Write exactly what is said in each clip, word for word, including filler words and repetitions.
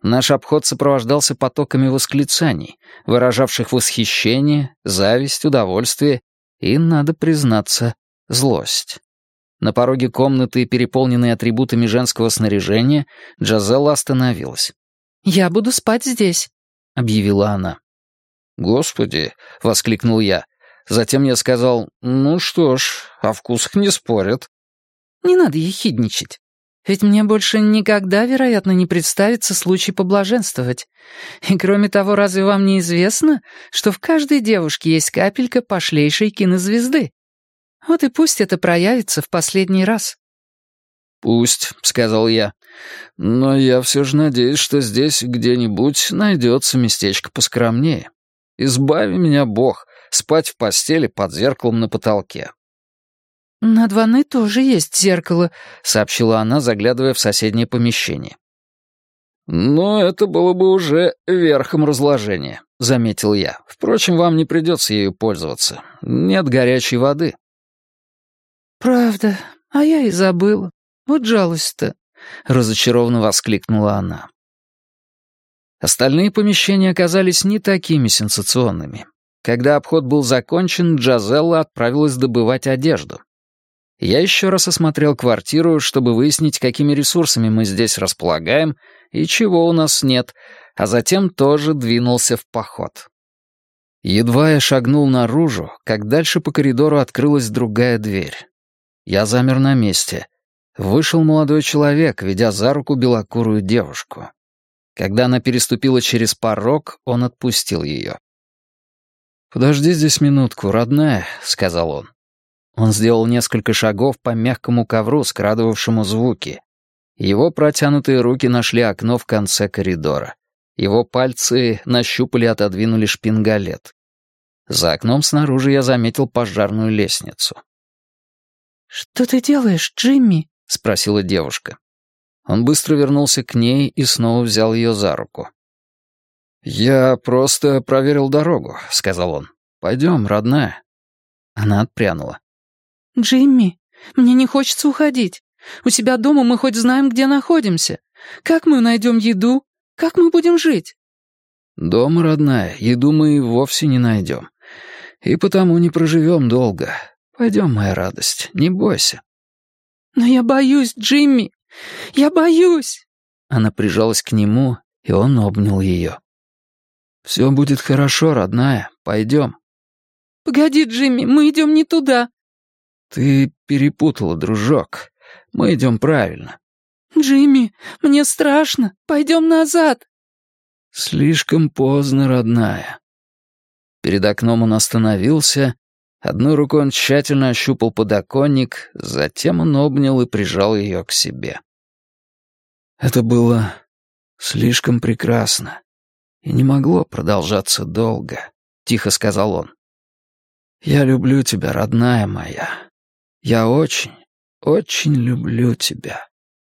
Наш обход сопровождался потоками восклицаний, выражавших восхищение, зависть, удовольствие и, надо признаться, злость. На пороге комнаты, переполненной атрибутами женского снаряжения, Джазелла остановилась. «Я буду спать здесь», — объявила она. «Господи!» — воскликнул я. Затем я сказал, «Ну что ж, о вкусах не спорят». «Не надо ехидничать. Ведь мне больше никогда, вероятно, не представится случай поблаженствовать. И кроме того, разве вам не известно, что в каждой девушке есть капелька пошлейшей кинозвезды? Вот и пусть это проявится в последний раз». «Пусть», — сказал я. «Но я все же надеюсь, что здесь где-нибудь найдется местечко поскромнее. Избави меня, Бог, спать в постели под зеркалом на потолке». «Над ванной тоже есть зеркало», — сообщила она, заглядывая в соседнее помещение. «Но это было бы уже верхом разложения», — заметил я. «Впрочем, вам не придется ею пользоваться. Нет горячей воды». «Правда, а я и забыла. Вот жалость-то», — разочарованно воскликнула она. Остальные помещения оказались не такими сенсационными. Когда обход был закончен, Джазелла отправилась добывать одежду. Я еще раз осмотрел квартиру, чтобы выяснить, какими ресурсами мы здесь располагаем и чего у нас нет, а затем тоже двинулся в поход. Едва я шагнул наружу, как дальше по коридору открылась другая дверь. Я замер на месте. Вышел молодой человек, ведя за руку белокурую девушку. Когда она переступила через порог, он отпустил ее. «Подожди здесь минутку, родная», — сказал он. Он сделал несколько шагов по мягкому ковру, скрадывавшему звуки. Его протянутые руки нашли окно в конце коридора. Его пальцы нащупали и отодвинули шпингалет. За окном снаружи я заметил пожарную лестницу. «Что ты делаешь, Джимми?» — спросила девушка. Он быстро вернулся к ней и снова взял ее за руку. «Я просто проверил дорогу», — сказал он. «Пойдем, родная». Она отпрянула. «Джимми, мне не хочется уходить. У себя дома мы хоть знаем, где находимся. Как мы найдем еду? Как мы будем жить?» «Дома, родная, еду мы и вовсе не найдем. И потому не проживем долго. Пойдем, моя радость, не бойся». «Но я боюсь, Джимми, я боюсь!» Она прижалась к нему, и он обнял ее. «Все будет хорошо, родная, пойдем». «Погоди, Джимми, мы идем не туда». «Ты перепутала, дружок. Мы идем правильно». «Джимми, мне страшно. Пойдем назад». «Слишком поздно, родная». Перед окном он остановился. Одной рукой он тщательно ощупал подоконник, затем он обнял и прижал ее к себе. Это было слишком прекрасно и не могло продолжаться долго, — тихо сказал он. «Я люблю тебя, родная моя. Я очень, очень люблю тебя».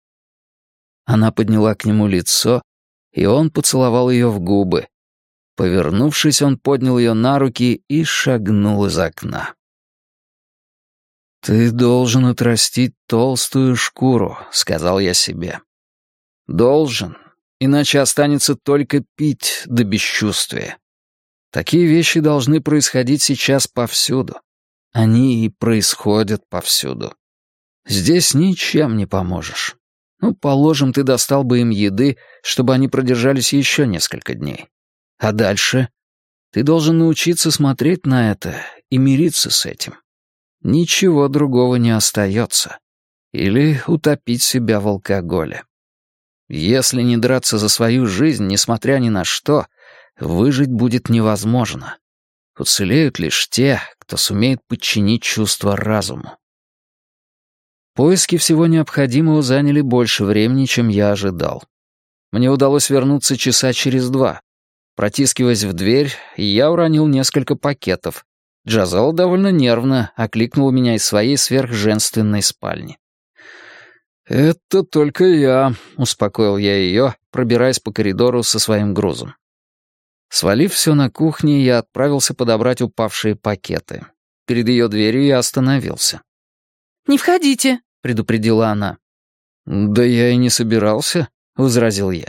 Она подняла к нему лицо, и он поцеловал ее в губы. Повернувшись, он поднял ее на руки и шагнул из окна. «Ты должен отрастить толстую шкуру», — сказал я себе. «Должен, иначе останется только пить до бесчувствия. Такие вещи должны происходить сейчас повсюду. Они и происходят повсюду. Здесь ничем не поможешь. Ну, положим, ты достал бы им еды, чтобы они продержались еще несколько дней. А дальше? Ты должен научиться смотреть на это и мириться с этим. Ничего другого не остается. Или утопить себя в алкоголе. Если не драться за свою жизнь, несмотря ни на что, выжить будет невозможно. Уцелеют лишь те, кто сумеет подчинить чувства разуму. Поиски всего необходимого заняли больше времени, чем я ожидал. Мне удалось вернуться часа через два. Протискиваясь в дверь, я уронил несколько пакетов. Джазелла довольно нервно окликнула меня из своей сверхженственной спальни. «Это только я», — успокоил я ее, пробираясь по коридору со своим грузом. Свалив все на кухне, я отправился подобрать упавшие пакеты. Перед ее дверью я остановился. «Не входите», — предупредила она. «Да я и не собирался», — возразил я.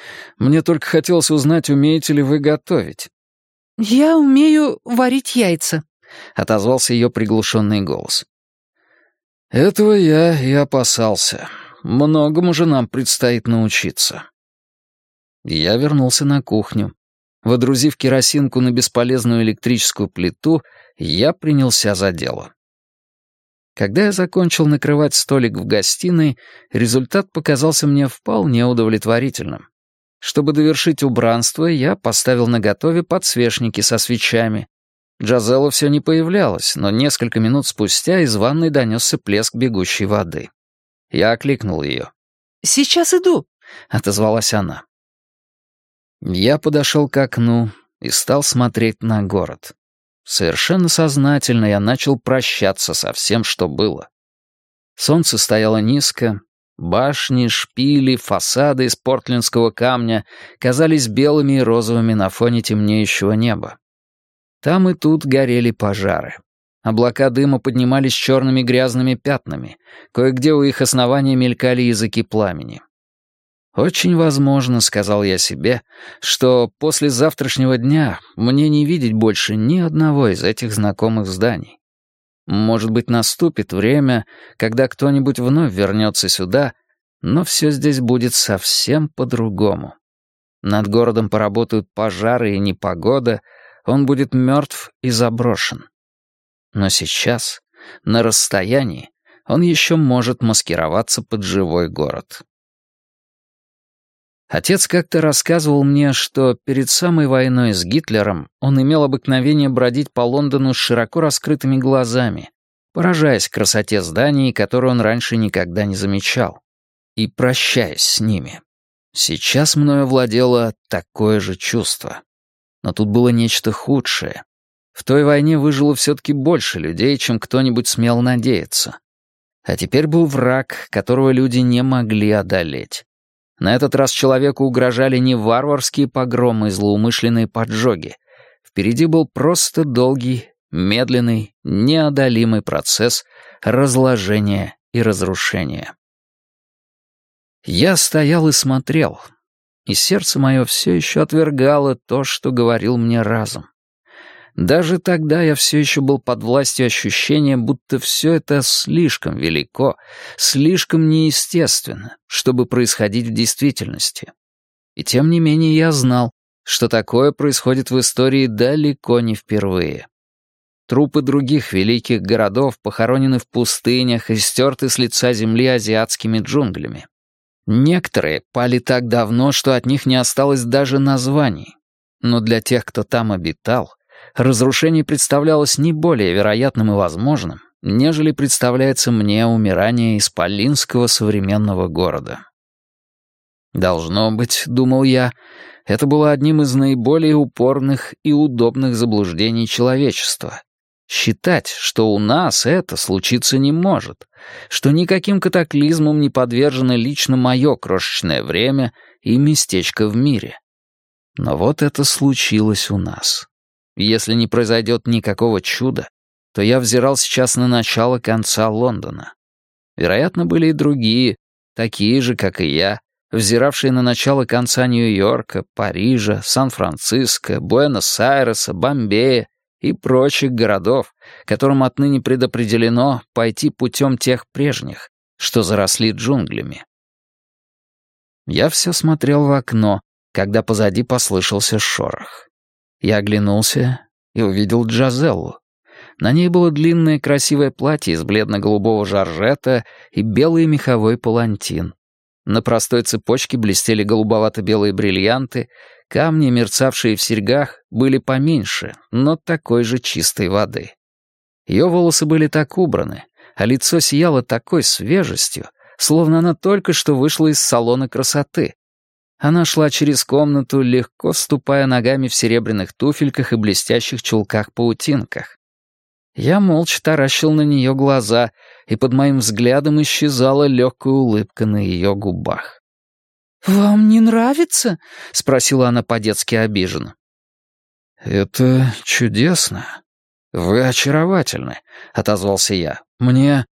Мне только хотелось узнать, умеете ли вы готовить». «Я умею варить яйца», — отозвался ее приглушенный голос. «Этого я и опасался. Многому же нам предстоит научиться». Я вернулся на кухню. Водрузив керосинку на бесполезную электрическую плиту, я принялся за дело. Когда я закончил накрывать столик в гостиной, результат показался мне вполне удовлетворительным. Чтобы довершить убранство, я поставил наготове подсвечники со свечами. Джазелла все не появлялась, но несколько минут спустя из ванной донесся плеск бегущей воды. Я окликнул ее. «Сейчас иду», — отозвалась она. Я подошел к окну и стал смотреть на город. Совершенно сознательно я начал прощаться со всем, что было. Солнце стояло низко, башни, шпили, фасады из портлендского камня казались белыми и розовыми на фоне темнеющего неба. Там и тут горели пожары. Облака дыма поднимались черными грязными пятнами, кое-где у их основания мелькали языки пламени. «Очень возможно, — сказал я себе, — что после завтрашнего дня мне не видеть больше ни одного из этих знакомых зданий. Может быть, наступит время, когда кто-нибудь вновь вернется сюда, но все здесь будет совсем по-другому. Над городом поработают пожары и непогода, он будет мертв и заброшен. Но сейчас, на расстоянии, он еще может маскироваться под живой город». Отец как-то рассказывал мне, что перед самой войной с Гитлером он имел обыкновение бродить по Лондону с широко раскрытыми глазами, поражаясь красоте зданий, которые он раньше никогда не замечал, и прощаясь с ними. Сейчас мною владело такое же чувство. Но тут было нечто худшее. В той войне выжило все-таки больше людей, чем кто-нибудь смел надеяться. А теперь был враг, которого люди не могли одолеть. На этот раз человеку угрожали не варварские погромы и злоумышленные поджоги. Впереди был просто долгий, медленный, неодолимый процесс разложения и разрушения. Я стоял и смотрел, и сердце мое все еще отвергало то, что говорил мне разум. Даже тогда я все еще был под властью ощущения, будто все это слишком велико, слишком неестественно, чтобы происходить в действительности. И тем не менее я знал, что такое происходит в истории далеко не впервые. Трупы других великих городов похоронены в пустынях и стерты с лица земли азиатскими джунглями. Некоторые пали так давно, что от них не осталось даже названий. Но для тех, кто там обитал, разрушение представлялось не более вероятным и возможным, нежели представляется мне умирание исполинского современного города. Должно быть, думал я, это было одним из наиболее упорных и удобных заблуждений человечества. Считать, что у нас это случиться не может, что никаким катаклизмом не подвержено лично мое крошечное время и местечко в мире. Но вот это случилось у нас. Если не произойдет никакого чуда, то я взирал сейчас на начало конца Лондона. Вероятно, были и другие, такие же, как и я, взиравшие на начало конца Нью-Йорка, Парижа, Сан-Франциско, Буэнос-Айреса, Бомбея и прочих городов, которым отныне предопределено пойти путем тех прежних, что заросли джунглями. Я все смотрел в окно, когда позади послышался шорох. Я оглянулся и увидел Джазеллу. На ней было длинное красивое платье из бледно-голубого жаржета и белый меховой палантин. На простой цепочке блестели голубовато-белые бриллианты, камни, мерцавшие в серьгах, были поменьше, но такой же чистой воды. Ее волосы были так убраны, а лицо сияло такой свежестью, словно она только что вышла из салона красоты. Она шла через комнату, легко ступая ногами в серебряных туфельках и блестящих чулках-паутинках. Я молча таращил на нее глаза, и под моим взглядом исчезала легкая улыбка на ее губах. «Вам не нравится?» — спросила она по-детски обиженно. «Это чудесно. Вы очаровательны», — отозвался я. «Мне...»